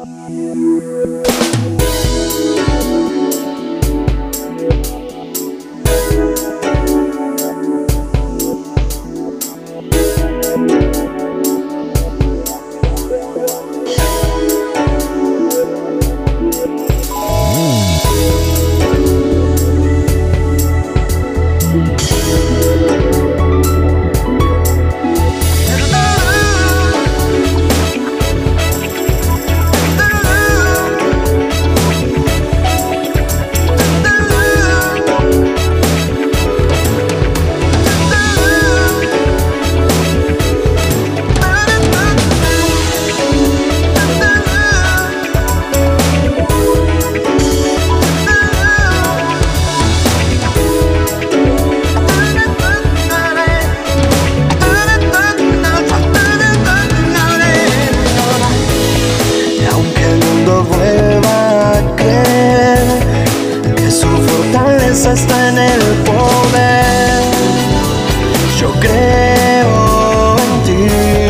Está en el poder, yo creo en ti.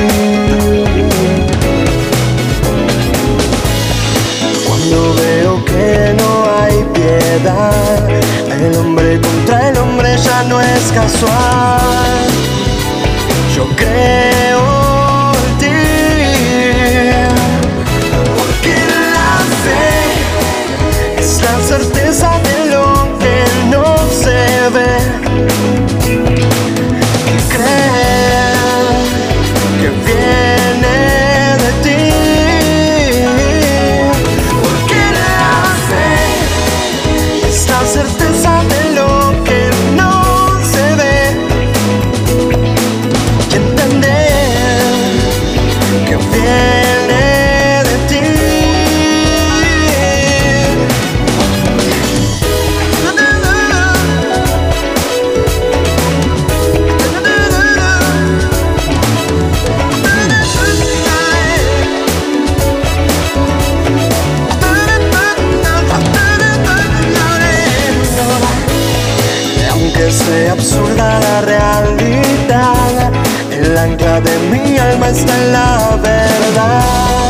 Cuando veo que no hay piedad, el hombre contra el hombre ya no es casual. Yo creo en ti, porque la fe es la certeza de lo no se ve, y creer que viene de ti, porque la fe es la certeza de lo que no se ve, y entender que viene de ti. Sea absurda la realidad, el ancla de mi alma está en la verdad.